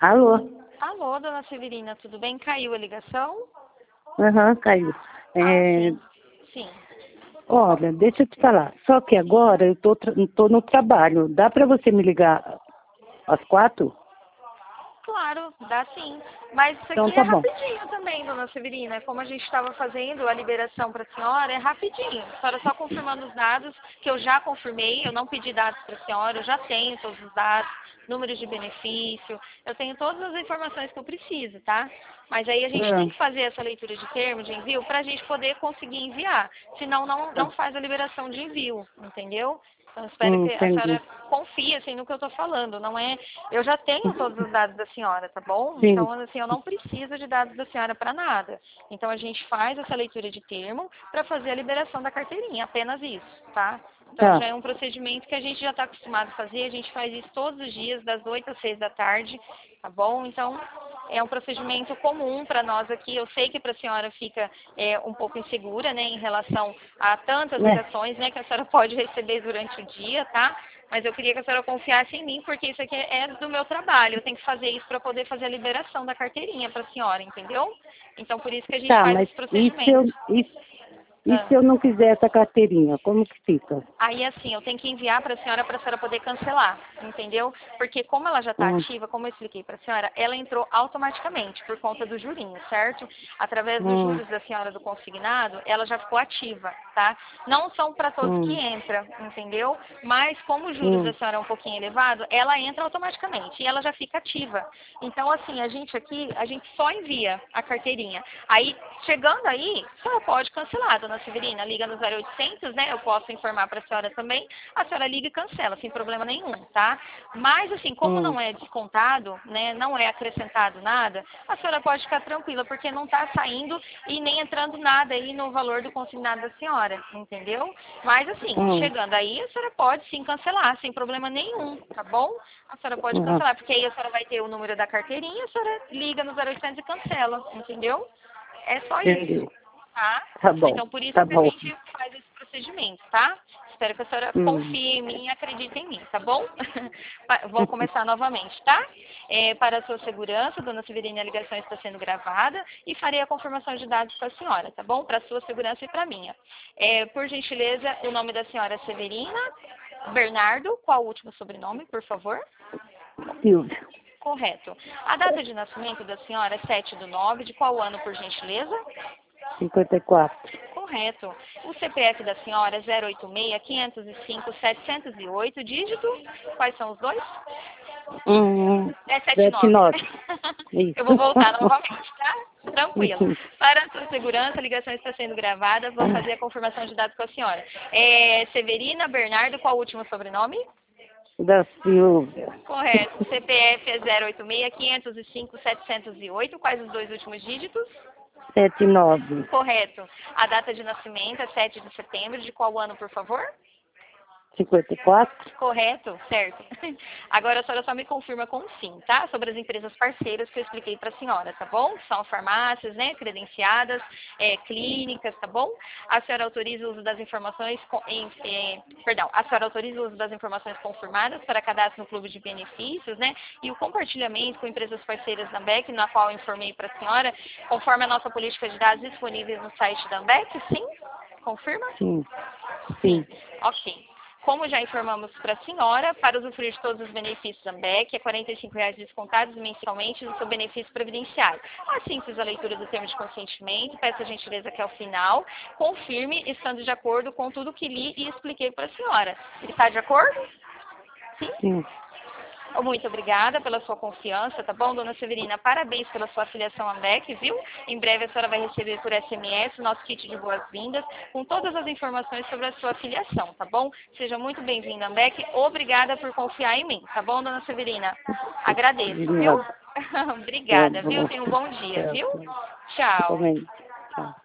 Alô? Alô, dona Severina, tudo bem? Caiu a ligação? Aham, caiu. Sim. Sim. Olha, deixa eu te falar. Só que agora eu tô no trabalho. Dá pra você me ligar às 4? Claro, dá sim. Mas isso Então aqui tá é bom. rapidinho também, dona Severina. Como a gente estava fazendo a liberação para a senhora, é rapidinho. A senhora só confirmando os dados, que eu já confirmei, eu não pedi dados para a senhora, eu já tenho todos os dados, números de benefício, eu tenho todas as informações que eu preciso, tá? Mas aí a gente tem que fazer essa leitura de termo de envio para a gente poder conseguir enviar. Senão não faz a liberação de envio, entendeu? Então, espero que a Entendi. senhora confie assim, no que eu estou falando. Não é, eu já tenho todos os dados da senhora, tá bom? Sim. Então, assim, eu não preciso de dados da senhora para nada. Então, a gente faz essa leitura de termo para fazer a liberação da carteirinha, apenas isso, tá? Então, Tá. já é um procedimento que a gente já está acostumado a fazer. A gente faz isso todos os dias, das 8 às 6 da tarde, tá bom? Então, é um procedimento comum para nós aqui. Eu sei que para a senhora fica um pouco insegura, né, em relação a tantas ligações, né, que a senhora pode receber durante o dia, tá? Mas eu queria que a senhora confiasse em mim, porque isso aqui é do meu trabalho. Eu tenho que fazer isso para poder fazer a liberação da carteirinha para a senhora, entendeu? Então, por isso que a gente Tá, faz mas esse procedimento. e se eu não quiser essa carteirinha, como que fica? Aí, assim, eu tenho que enviar para a senhora poder cancelar, entendeu? Porque como ela já está ativa, como eu expliquei para a senhora, ela entrou automaticamente por conta do jurinho, certo? Através dos juros da senhora do consignado, ela já ficou ativa, tá? Não são para todos que entra, entendeu? Mas como os juros da senhora é um pouquinho elevado, ela entra automaticamente e ela já fica ativa. Então, assim, a gente só envia a carteirinha. Aí, chegando aí, a senhora pode cancelar, dona Severina, liga no 0800, né? Eu posso informar para a senhora também, a senhora liga e cancela, sem problema nenhum, tá? Mas, assim, como não é descontado, né, não é acrescentado nada, a senhora pode ficar tranquila, porque não está saindo e nem entrando nada aí no valor do consignado da senhora, entendeu? Mas, assim, chegando aí, a senhora pode sim cancelar, sem problema nenhum, tá bom? A senhora pode cancelar, porque aí a senhora vai ter o número da carteirinha, a senhora liga no 0800 e cancela, entendeu? É só isso, tá? Tá bom, Então, por isso tá que a bom. gente faz esse procedimento, tá? Espero que a senhora confie em mim e acredite em mim, tá bom? Vou começar novamente, tá? Para a sua segurança, dona Severina, a ligação está sendo gravada e farei a confirmação de dados com a senhora, tá bom? Para a sua segurança e para a minha. Por gentileza, o nome da senhora é Severina Bernardo. Qual o último sobrenome, por favor? Silvia, Correto. A data de nascimento da senhora é 7/9, de qual ano, por gentileza? 54. Correto. O CPF da senhora é 086-505-708, dígito? Quais são os dois? É 79. 79. Isso. Eu vou voltar novamente, tá? Tranquilo. Para a sua segurança, a ligação está sendo gravada. Vou fazer a confirmação de dados com a senhora. Severina Bernardo, qual o último sobrenome? Da Silvia. Correto. CPF é 086-505-708. Quais os dois últimos dígitos? 79. Correto. A data de nascimento é 7 de setembro. De qual ano, por favor? 54. Correto, certo. Agora a senhora só me confirma com sim, tá? Sobre as empresas parceiras que eu expliquei para a senhora, tá bom? São farmácias, né, credenciadas, clínicas, tá bom? A senhora autoriza o uso das informações, a senhora autoriza o uso das informações confirmadas para cadastro no clube de benefícios, né? E o compartilhamento com empresas parceiras da AMBEC, na qual eu informei para a senhora, conforme a nossa política de dados disponíveis no site da AMBEC, sim? Confirma? Sim. Sim. Ok. Como já informamos para a senhora, para usufruir de todos os benefícios da AMBEC, é R$ 45,00 descontados mensalmente do seu benefício previdenciário. Assim fiz a leitura do termo de consentimento, peço a gentileza que ao final confirme, estando de acordo com tudo que li e expliquei para a senhora. Está de acordo? Sim. Muito obrigada pela sua confiança, tá bom, dona Severina? Parabéns pela sua afiliação à AMBEC, viu? Em breve a senhora vai receber por SMS o nosso kit de boas-vindas com todas as informações sobre a sua afiliação, tá bom? Seja muito bem-vinda, AMBEC. Obrigada por confiar em mim, tá bom, dona Severina? Agradeço, viu? Obrigada, viu? Tenha um bom dia, viu? Tchau. Também. Tchau.